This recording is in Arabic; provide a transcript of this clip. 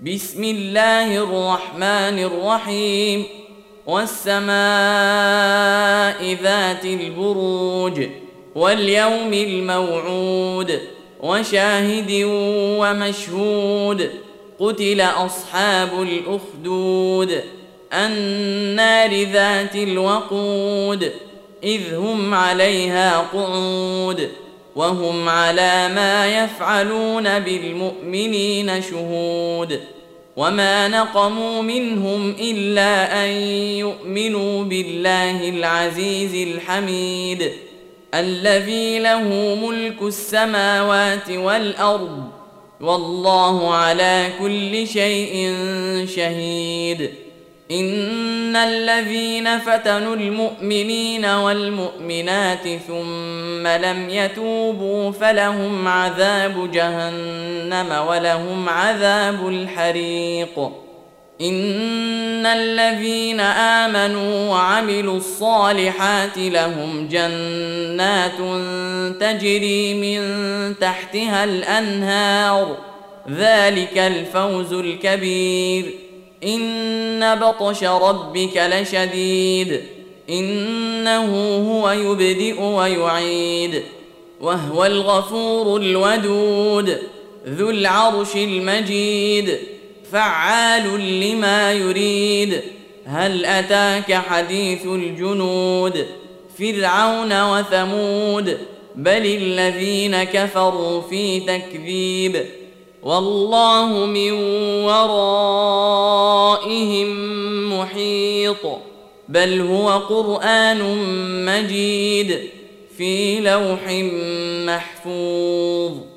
بسم الله الرحمن الرحيم. والسماء ذات البروج واليوم الموعود وشاهد ومشهود. قتل أصحاب الأخدود النار ذات الوقود إذ هم عليها قعود وهم على ما يفعلون بالمؤمنين شهود. وما نقموا منهم إلا أن يؤمنوا بالله العزيز الحميد الذي له ملك السماوات والأرض والله على كل شيء شهيد. إن الذين فتنوا المؤمنين والمؤمنات ثم لم يتوبوا فلهم عذاب جهنم ولهم عذاب الحريق. إن الذين آمنوا وعملوا الصالحات لهم جنات تجري من تحتها الأنهار ذلك الفوز الكبير. إن بطش ربك لشديد إنه هو يبدئ ويعيد وهو الغفور الودود ذو العرش المجيد فعال لما يريد. هل أتاك حديث الجنود فرعون وثمود بل الذين كفروا في تكذيب والله من ورائهم محيط. بل هو قرآن مجيد في لوح محفوظ.